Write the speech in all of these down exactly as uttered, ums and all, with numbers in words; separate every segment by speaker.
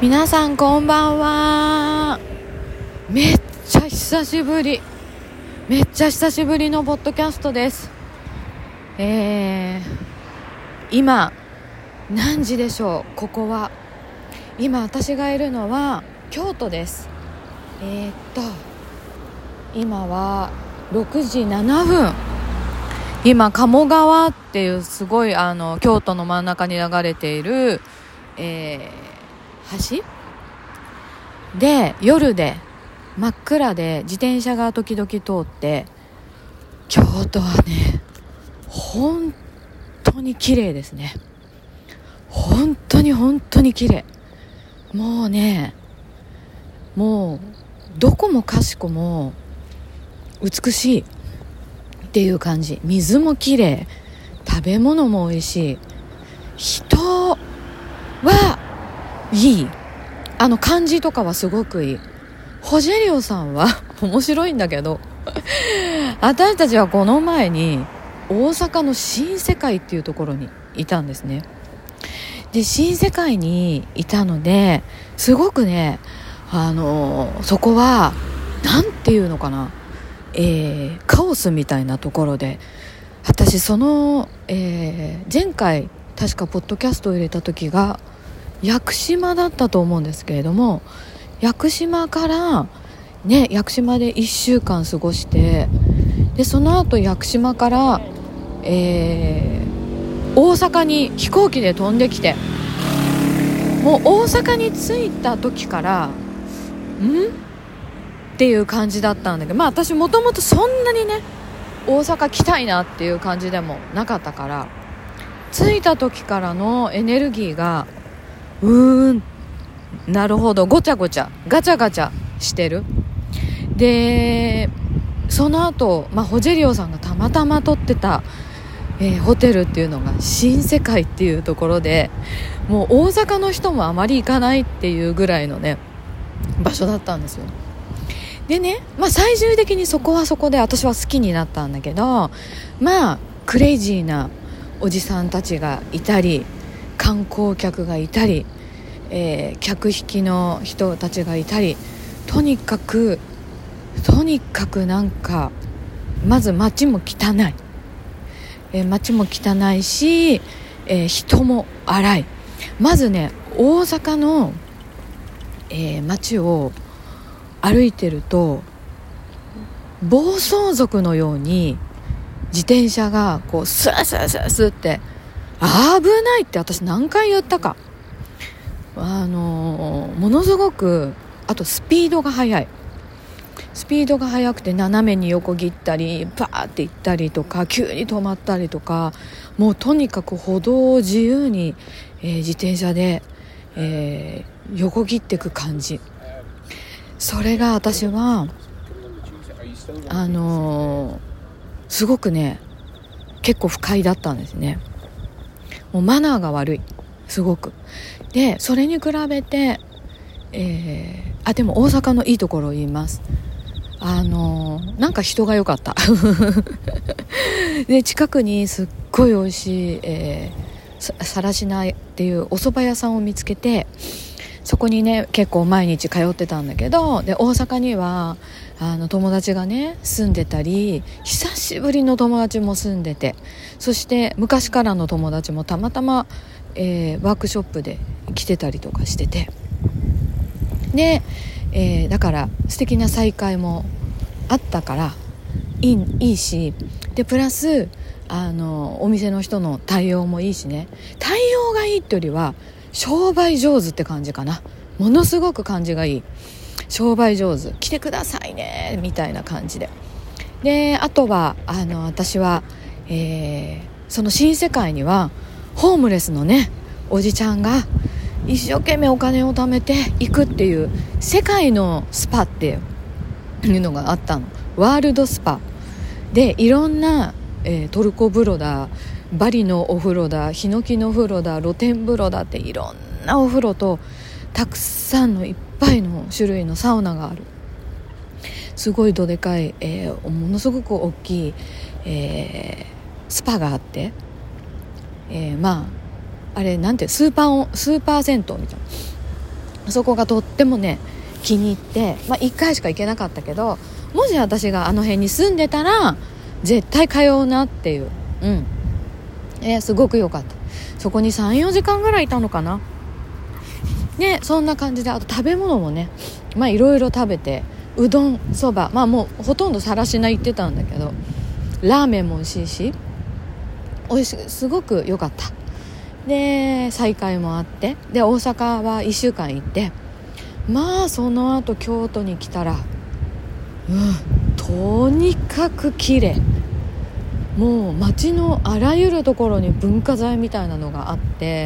Speaker 1: 皆さんこんばんは。めっちゃ久しぶりめっちゃ久しぶりのポッドキャストです。えー、今何時でしょう。ここは今私がいるのは京都です。えー、っと今はろくじななふん。今鴨川っていうすごいあの京都の真ん中に流れている、えー橋で夜で真っ暗で自転車が時々通って、京都はね本当に綺麗ですね。本当に本当に綺麗。もうねもうどこもかしこも美しいっていう感じ。水も綺麗、食べ物も美味しい、人はいい、あの感じとかはすごくいい。ホジェリオさんは面白いんだけど私たちはこの前に大阪の新世界っていうところにいたんですね。で新世界にいたのですごくねあのそこはなんていうのかな、えー、カオスみたいなところで、私その、えー、前回確かポッドキャストを入れた時が屋久島だったと思うんですけれども、屋久島からね屋久島でいっしゅうかん過ごして、でその後屋久島から、えー、大阪に飛行機で飛んできて、もう大阪に着いた時からんっていう感じだったんだけど、まあ私もともとそんなにね大阪来たいなっていう感じでもなかったから、着いた時からのエネルギーがうーんなるほどごちゃごちゃガチャガチャしてる。でその後、まあ、ホジェリオさんがたまたま撮ってた、えー、ホテルっていうのが新世界っていうところで、もう大阪の人もあまり行かないっていうぐらいのね場所だったんですよ。でね、まあ、最終的にそこはそこで私は好きになったんだけど、まあクレイジーなおじさんたちがいたり、観光客がいたり、えー、客引きの人たちがいたり、とにかくとにかくなんかまず街も汚い、えー、街も汚いし、えー、人も荒い。まずね大阪の、えー、街を歩いてると暴走族のように自転車がこうスースースースーって危ないって私何回言ったか。あのー、ものすごく、あとスピードが速いスピードが速くて斜めに横切ったりバーって行ったりとか、急に止まったりとか、もうとにかく歩道を自由に、えー、自転車で、えー、横切っていく感じ。それが私はあのー、すごくね結構不快だったんですね。もうマナーが悪い、すごく。でそれに比べて、えー、あでも大阪のいいところを言います。あのー、なんか人が良かったで近くにすっごい美味しい、えー、さらしなっていうお蕎麦屋さんを見つけて、そこにね結構毎日通ってたんだけど、で大阪にはあの友達がね住んでたり、久しぶりの友達も住んでて、そして昔からの友達もたまたま、えー、ワークショップで来てたりとかしてて、で、えー、だから素敵な再会もあったからいい、いいし、でプラスあのお店の人の対応もいいしね、対応がいいってよりは商売上手って感じかな。ものすごく感じがいい、商売上手、来てくださいねみたいな感じで。であとはあの私は、えー、その新世界にはホームレスのねおじちゃんが一生懸命お金を貯めていくっていう世界のスパっていうのがあったの。ワールドスパでいろんな、えー、トルコ風呂だ、バリのお風呂だ、ヒノキの風呂だ、露天風呂だって、いろんなお風呂とたくさんのいっぱいの種類のサウナがある。すごいどでかい、えー、ものすごく大きい、えー、スパがあって、えー、まああれなんてスーパースーパー銭湯みたいなそこがとってもね気に入って、まあ、いっかいしか行けなかったけど、もし私があの辺に住んでたら絶対通うなっていう、うん、えー、すごく良かった。そこに さん,よ 時間ぐらいいたのかな。ね、そんな感じで、あと食べ物もね、まあいろいろ食べて、うどん、そば、まあもうほとんどさらしな行ってたんだけど、ラーメンも美味しいし、美味しい、すごく良かった。で再会もあって、で大阪はいっしゅうかん行って、まあその後京都に来たら、うん、とにかく綺麗。もう街のあらゆるところに文化財みたいなのがあって、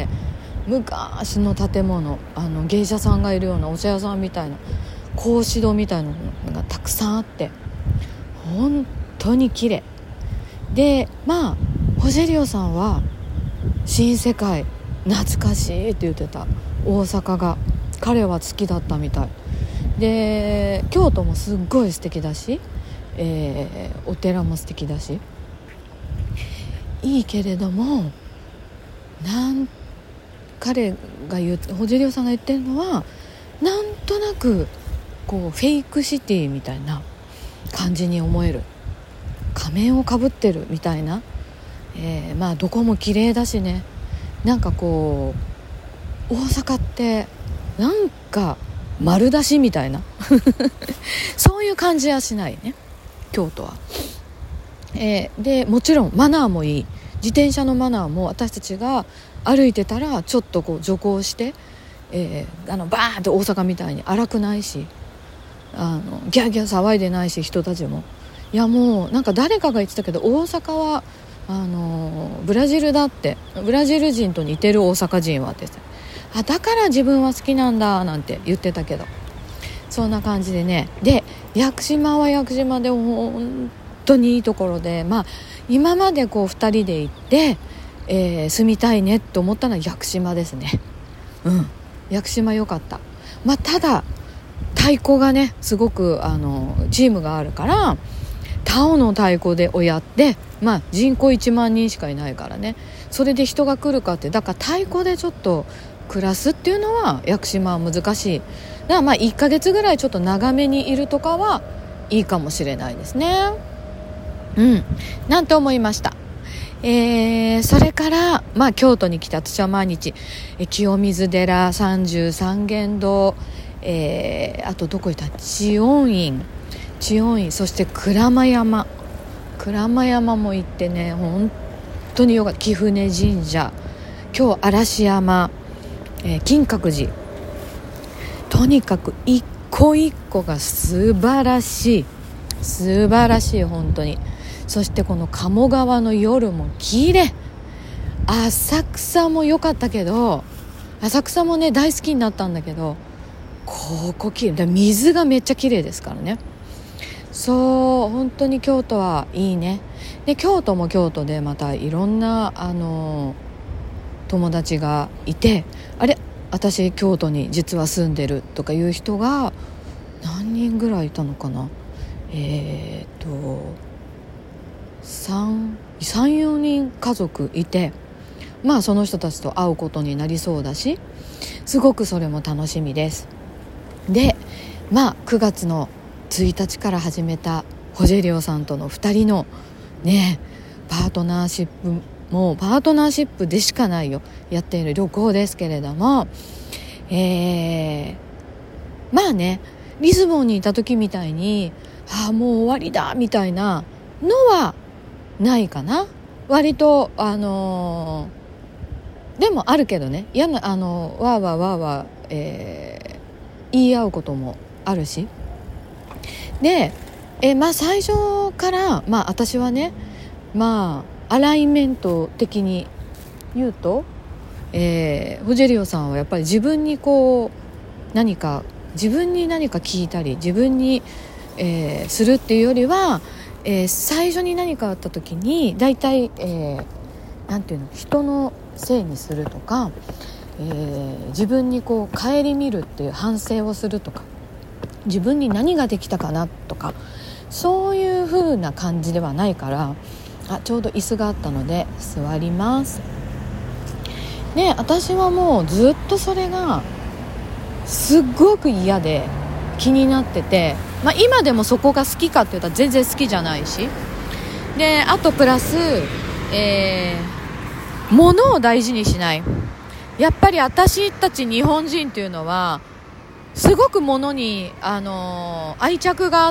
Speaker 1: 昔の建物、あの芸者さんがいるようなお茶屋さんみたいな格子戸みたいなのがたくさんあって、本当に綺麗で、まあホジェリオさんは新世界懐かしいって言ってた。大阪が彼は好きだったみたいで、京都もすっごい素敵だし、えー、お寺も素敵だしいいけれども、なん彼が言う、ホジェリオさんが言ってるのは、なんとなくこうフェイクシティみたいな感じに思える。仮面をかぶってるみたいな、えー、まあどこも綺麗だしね、なんかこう大阪ってなんか丸出しみたいなそういう感じはしないね、京都は。えー、でもちろんマナーもいい。自転車のマナーも私たちが歩いてたらちょっとこう徐行して、えー、あのバーンって大阪みたいに荒くないし、あのギャーギャー騒いでないし、人たちも、いやもうなんか誰かが言ってたけど、大阪はあのブラジルだって、ブラジル人と似てる大阪人はって、あだから自分は好きなんだなんて言ってたけど、そんな感じでね。で屋久島は屋久島で本当にいいところで、まあ今までこうふたりで行って、えー、住みたいねと思ったのは屋久島ですね。うん屋久島良かった。まあただ太鼓がねすごくあのチームがあるから、タオの太鼓でをやって、まあ人口いちまんにんしかいないからね、それで人が来るかって、だから太鼓でちょっと暮らすっていうのは屋久島は難しい。だからまあいっかげつぐらいちょっと長めにいるとかはいいかもしれないですね。うんなんて思いました。えー、それから、まあ、京都に来た私は毎日え清水寺、三十三間堂、えー、あとどこ行った知恩院知恩院そして鞍馬山鞍馬山も行ってね、本当によかった。貴船神社、今日嵐山、えー、金閣寺、とにかく一個一個が素晴らしい素晴らしい本当に。そしてこの鴨川の夜も綺麗。浅草も良かったけど、浅草もね大好きになったんだけど、ここ綺麗だ。水がめっちゃ綺麗ですからね。そう本当に京都はいいね。で京都も京都でまたいろんなあの友達がいて、あれ私京都に実は住んでるとかいう人が何人ぐらいいたのかな。えー、っとさん、よにん家族いて、まあその人たちと会うことになりそうだし、すごくそれも楽しみです。でまあくがつのついたちから始めたホジェリオさんとのふたりのねパートナーシップ、もうパートナーシップでしかないよやっている旅行ですけれども、えー、まあねリスボンにいた時みたいにああもう終わりだみたいなのはないかな。割とあのー、でもあるけどね、嫌なあのー、わーわーわーわー、えー、言い合うこともあるし、で、えー、まあ最初からまあ私はね、まあアライメント的に言うと、えー、ホジェリオさんはやっぱり自分にこう何か自分に何か聞いたり自分に、えー、するっていうよりは、えー、最初に何かあった時にだいたい、えー、なんていうの、人のせいにするとか、えー、自分にこう顧みるっていう反省をするとか、自分に何ができたかなとか、そういう風な感じではないから、あちょうど椅子があったので座りますね。私はもうずっとそれがすっごく嫌で気になってて、まあ、今でもそこが好きかって言ったら全然好きじゃないし、であとプラス、えー、物を大事にしない。やっぱり私たち日本人っていうのはすごく物に、あのー、愛着があって、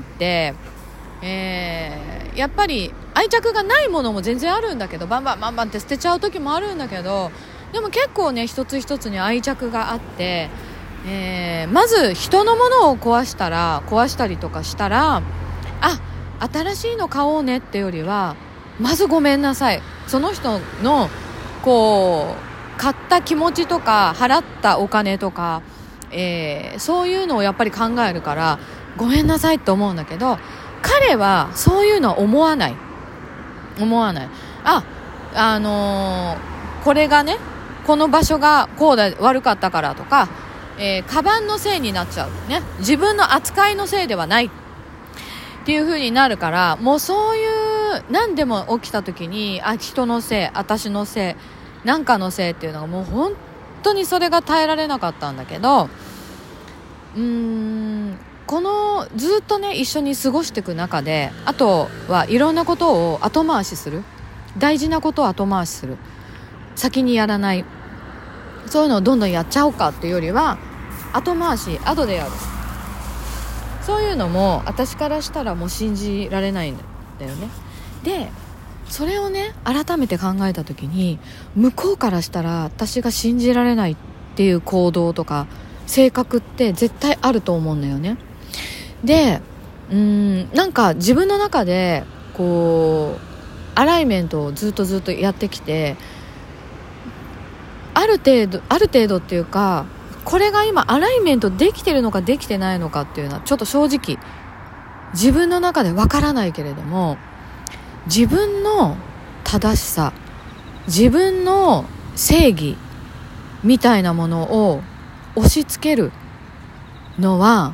Speaker 1: えー、やっぱり愛着がないものも全然あるんだけど、バンバンバンバンって捨てちゃう時もあるんだけど、でも結構ね一つ一つに愛着があって、えー、まず人のものを壊したら壊したりとかしたら、あ、新しいの買おうねってよりは、まずごめんなさい、その人のこう買った気持ちとか払ったお金とか、えー、そういうのをやっぱり考えるからごめんなさいって思うんだけど、彼はそういうのは思わない思わないあ、あのー、これがね、この場所がこうだ悪かったからとか、えー、カバンのせいになっちゃうね、自分の扱いのせいではないっていう風になるから、もうそういう何でも起きた時に、あ、人のせい、私のせい、なんかのせいっていうのがもう本当にそれが耐えられなかったんだけど、うーんこのずっとね一緒に過ごしていく中で、あとはいろんなことを後回しする、大事なことを後回しする、先にやらない、そういうのをどんどんやっちゃおうかっていうよりは後回し、後でやる、そういうのも私からしたらもう信じられないんだよね。でそれをね改めて考えた時に、向こうからしたら私が信じられないっていう行動とか性格って絶対あると思うんだよね。でうーんなんか自分の中でこうアライメントをずっとずっとやってきて、ある程度ある程度っていうか、これが今アライメントできてるのかできてないのかっていうのはちょっと正直自分の中でわからないけれども、自分の正しさ、自分の正義みたいなものを押し付けるのは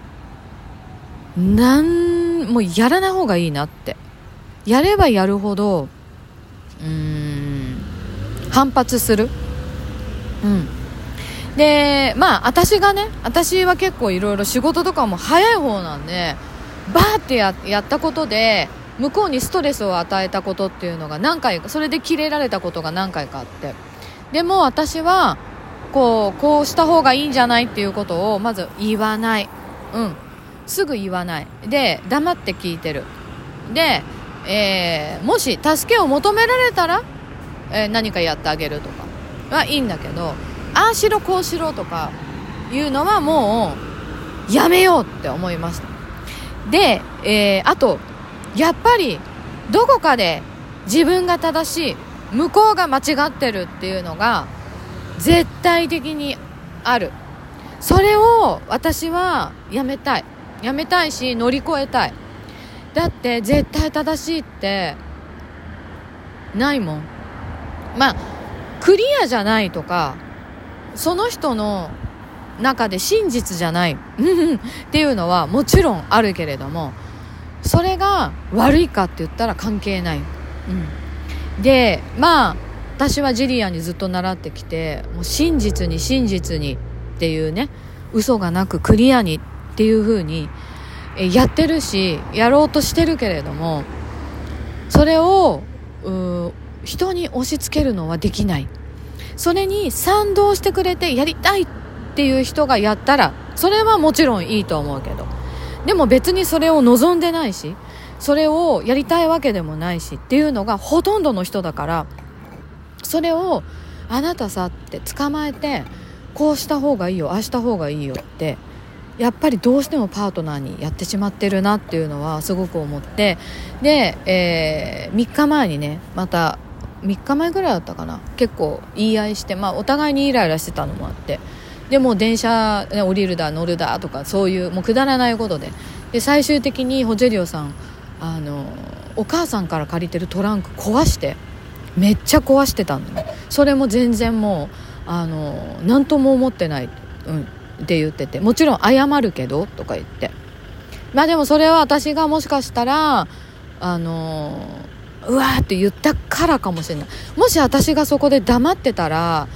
Speaker 1: なんもうやらない方がいいなって。やればやるほどうーん反発する。うんでまあ私がね私は結構いろいろ仕事とかも早い方なんで、バーって や, やったことで向こうにストレスを与えたことっていうのが何回か、それでキレられたことが何回かあって、でも私はこうこうした方がいいんじゃないっていうことをまず言わない、うんすぐ言わないで黙って聞いてる。で、えー、もし助けを求められたら、えー、何かやってあげるとかはいいんだけど、ああしろこうしろとかいうのはもうやめようって思いました。で、えー、あとやっぱりどこかで自分が正しい、向こうが間違ってるっていうのが絶対的にある。それを私はやめたいやめたいし乗り越えたい。だって絶対正しいってないもん。まあクリアじゃないとか、その人の中で真実じゃないっていうのはもちろんあるけれども、それが悪いかって言ったら関係ない、うん、でまあ私はジリアンにずっと習ってきて、もう真実に真実にっていうね、嘘がなくクリアにっていう風にやってるし、やろうとしてるけれども、それをう人に押し付けるのはできない。それに賛同してくれてやりたいっていう人がやったらそれはもちろんいいと思うけど、でも別にそれを望んでないし、それをやりたいわけでもないしっていうのがほとんどの人だから、それをあなたさって捕まえて、こうした方がいいよ、ああした方がいいよってやっぱりどうしてもパートナーにやってしまってるなっていうのはすごく思って、で、えー、みっかまえにね、またみっかまえぐらいだったかな、結構言い合いして、まあ、お互いにイライラしてたのもあって、でもう電車、ね、降りるだ乗るだとかそういうもうくだらないことで、で最終的にホジェリオさんあのお母さんから借りてるトランク壊して、めっちゃ壊してたんだね。それも全然もうあの何とも思ってない、うん、って言ってて、もちろん謝るけどとか言って、まあでもそれは私がもしかしたらあのうわーって言ったからかもしれない。もし私がそこで黙ってたら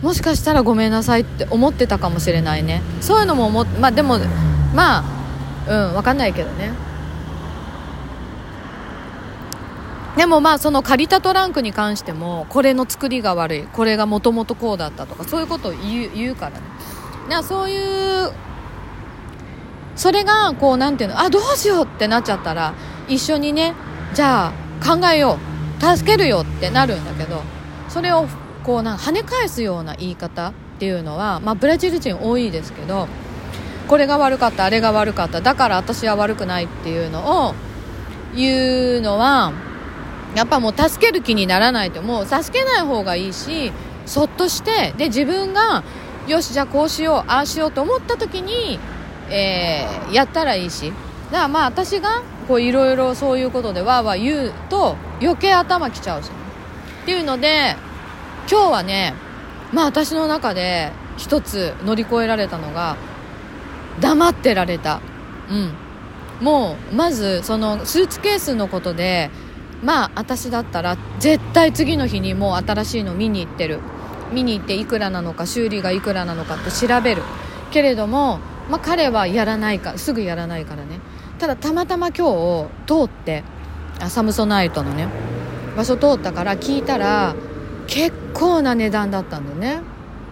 Speaker 1: もしかしたらごめんなさいって思ってたかもしれないね。そういうのも思っまあでもまあうん分かんないけどね。でもまあその借りたトランクに関してもこれの作りが悪い、これがもともとこうだったとかそういうことを言う、言うからね。だからそういうそれがこうなんていうの、あどうしようってなっちゃったら一緒にねじゃあ考えよう助けるよってなるんだけど、それをこうなんか跳ね返すような言い方っていうのは、まあ、ブラジル人多いですけど、これが悪かったあれが悪かっただから私は悪くないっていうのを言うのはやっぱもう助ける気にならないと、もう助けない方がいいし、そっとしてで自分がよしじゃあこうしようああしようと思った時に、えー、やったらいいし、だからまあ私がこういろいろそういうことでわーわー言うと余計頭きちゃうし、ね、っていうので今日はね、まあ私の中で一つ乗り越えられたのが黙ってられた。うんもうまずそのスーツケースのことで、まあ私だったら絶対次の日にもう新しいの見に行ってる見に行っていくらなのか修理がいくらなのかって調べるけれども、まあ彼はやらないかすぐやらないからね。ただたまたま今日通ってあサムソナイトのね場所通ったから聞いたら結構な値段だったんだよね。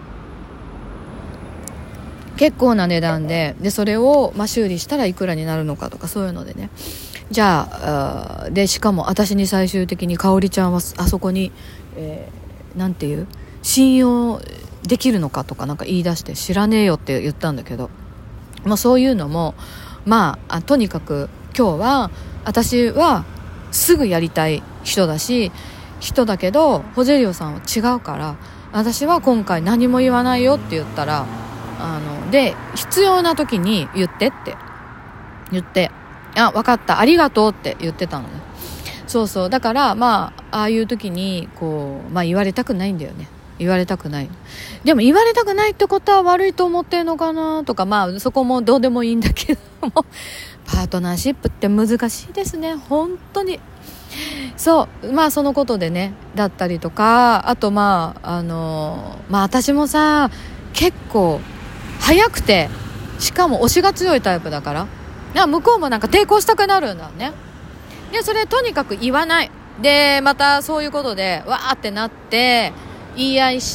Speaker 1: 結構な値段で、でそれを、まあ、修理したらいくらになるのかとかそういうのでね、じゃあ、あでしかも私に最終的に香織ちゃんはあそこに、えー、なんていう信用できるのかとかなんか言い出して知らねえよって言ったんだけど、まあ、そういうのもまあ、あとにかく今日は私はすぐやりたい人だし人だけどホジェリオさんは違うから私は今回何も言わないよって言ったら、あので必要な時に言ってって言って、あ分かったありがとうって言ってたのね。そうそうだからまあああいう時にこう、まあ、言われたくないんだよね。言われたくない。でも言われたくないってことは悪いと思ってるのかなとか、まあそこもどうでもいいんだけどもパートナーシップって難しいですね本当に。そうまあそのことでねだったりとか、あとまああのまあ私もさ結構早くてしかも推しが強いタイプだからな、向こうもなんか抵抗したくなるんだね。でそれとにかく言わないで、またそういうことでわーってなって言い合いして、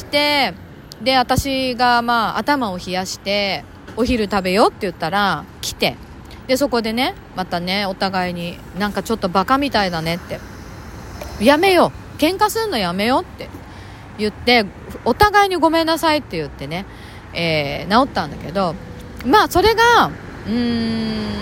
Speaker 1: で私がまあ頭を冷やしてお昼食べようって言ったら来て、でそこでねまたねお互いになんかちょっとバカみたいだねってやめよう喧嘩すんのやめようって言ってお互いにごめんなさいって言ってね、えー、治ったんだけど、まあそれがうーん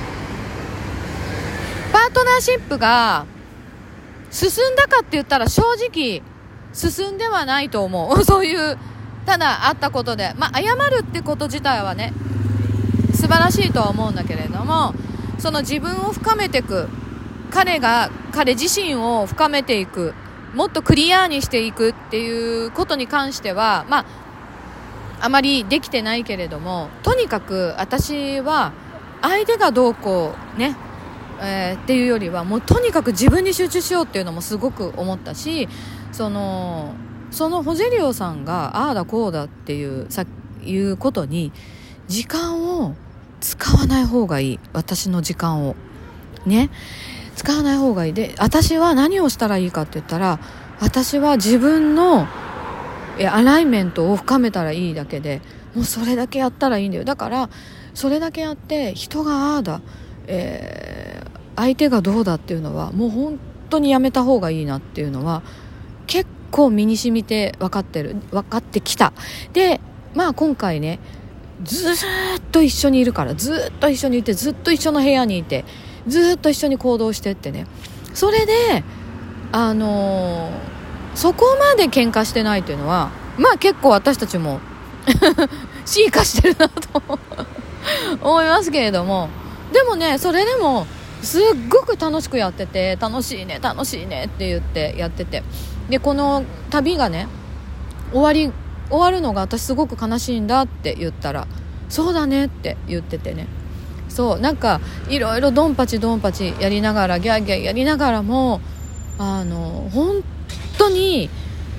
Speaker 1: パートナーシップが進んだかって言ったら正直進んではないと思うそういうただあったことで、まあ、謝るってこと自体はね素晴らしいとは思うんだけれども、その自分を深めていく、彼が彼自身を深めていく、もっとクリアにしていくっていうことに関してはまああまりできてないけれども、とにかく私は相手がどうこうね、えー、っていうよりはもうとにかく自分に集中しようっていうのもすごく思ったし、そのそのホジェリオさんがああだこうだっていうさいうことに時間を使わない方がいい。私の時間をね使わない方がいい。で私は何をしたらいいかって言ったら、私は自分のえアライメントを深めたらいいだけで、もうそれだけやったらいいんだよ。だからそれだけやって人がああだ、えー、相手がどうだっていうのはもう本当にやめた方がいいなっていうのは結構身に染みて分かってる分かってきた。でまあ今回ねずっと一緒にいるから、ずっと一緒にいてずっと一緒の部屋にいてずっと一緒に行動してってね、それであのー、そこまで喧嘩してないっていうのはまあ結構私たちも進化してるなと思いますけれども、でもねそれでもすっごく楽しくやってて、楽しいね楽しいねって言ってやってて、でこの旅がね終わり終わるのが私すごく悲しいんだって言ったら、そうだねって言っててね、そうなんかいろいろドンパチドンパチやりながらギャーギャーやりながらもあの本当に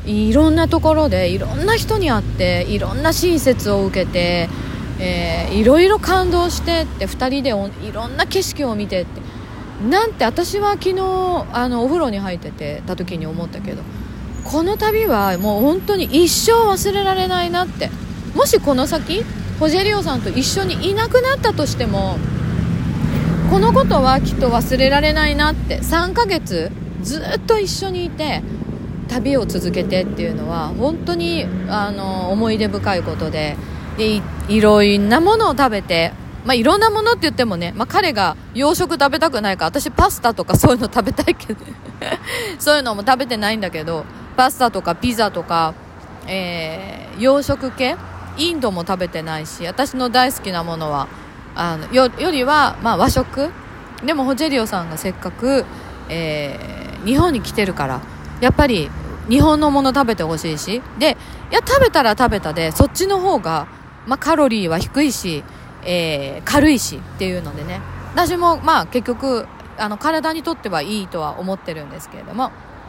Speaker 1: いろんなところでいろんな人に会っていろんな親切を受けて、えー、いろいろ感動してってふたりでおいろんな景色を見てってなんて私は昨日あのお風呂に入っててた時に思ったけどこの旅はもう本当に一生忘れられないなって。もしこの先ホジェリオさんと一緒にいなくなったとしてもこのことはきっと忘れられないなって。さんかげつずっと一緒にいて旅を続けてっていうのは本当にあの思い出深いことで、で い, いろんなものを食べて、まあ、いろんなものって言ってもね、まあ、彼が洋食食べたくないから私パスタとかそういうの食べたいけどそういうのも食べてないんだけどパスタとかピザとか、えー、洋食系インドも食べてないし私の大好きなものはあの よ, よりは、まあ、和食でもホジェリオさんがせっかく、えー、日本に来てるからやっぱり日本のもの食べてほしいしでいや食べたら食べたでそっちの方が、まあ、カロリーは低いし、えー、軽いしっていうのでね私もまあ結局あの体にとってはいいとは思ってるんですけれども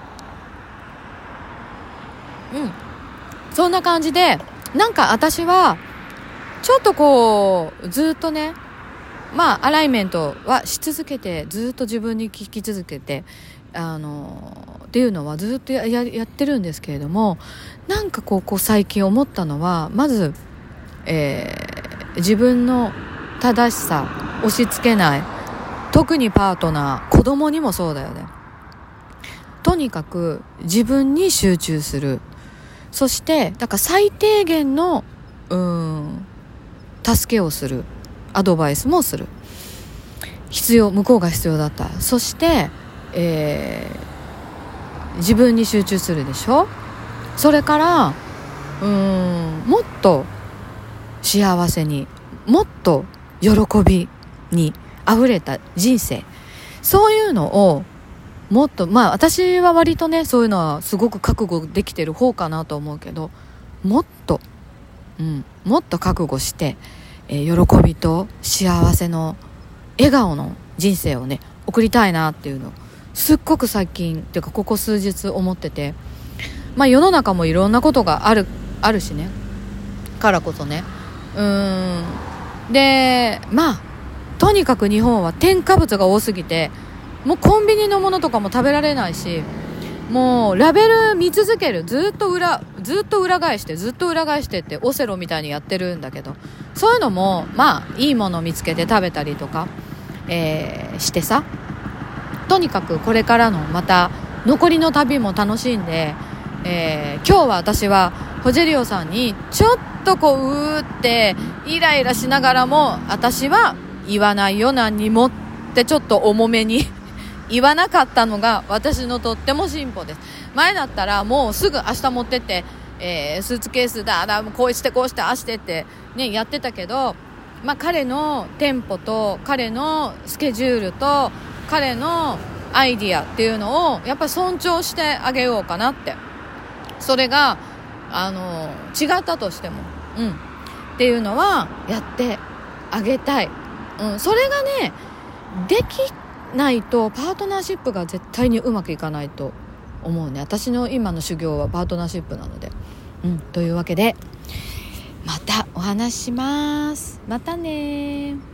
Speaker 1: うんそんな感じでなんか私はちょっとこうずっとねまあアライメントはし続けてずっと自分に聞き続けてあのっていうのはずっと や, やってるんですけれどもなんかこう、こう最近思ったのはまず、えー、自分の正しさ押し付けない特にパートナー子供にもそうだよねとにかく自分に集中するそしてだから最低限のうーん助けをするアドバイスもする必要向こうが必要だったそして、えー、自分に集中するでしょそれからうーんもっと幸せにもっと喜びにあふれた人生そういうのをもっとまあ私は割とねそういうのはすごく覚悟できてる方かなと思うけどもっと、うん、もっと覚悟して、えー、喜びと幸せの笑顔の人生をね送りたいなっていうのをすっごく最近っていうかここ数日思っててまあ世の中もいろんなことがあるあるしねからこそねうーんでまあとにかく日本は添加物が多すぎてもうコンビニのものとかも食べられないしもうラベル見続けるずっと裏ずっと裏返してずっと裏返してってオセロみたいにやってるんだけどそういうのもまあいいものを見つけて食べたりとか、えー、してさとにかくこれからのまた残りの旅も楽しんで、えー、今日は私はホジェリオさんにちょっとこううーってイライラしながらも私は言わないよ何にもってちょっと重めに言わなかったのが私のとっても進歩です。前だったらもうすぐ明日持ってって、えー、スーツケースだだこうしてこうしてああしてって、ね、やってたけど、まあ、彼のテンポと彼のスケジュールと彼のアイディアっていうのをやっぱり尊重してあげようかなってそれがあの違ったとしても、うん、っていうのはやってあげたい、うん、それがねできないとパートナーシップが絶対にうまくいかないと思うね。私の今の修行はパートナーシップなので、うん、というわけでまたお話しします。またね。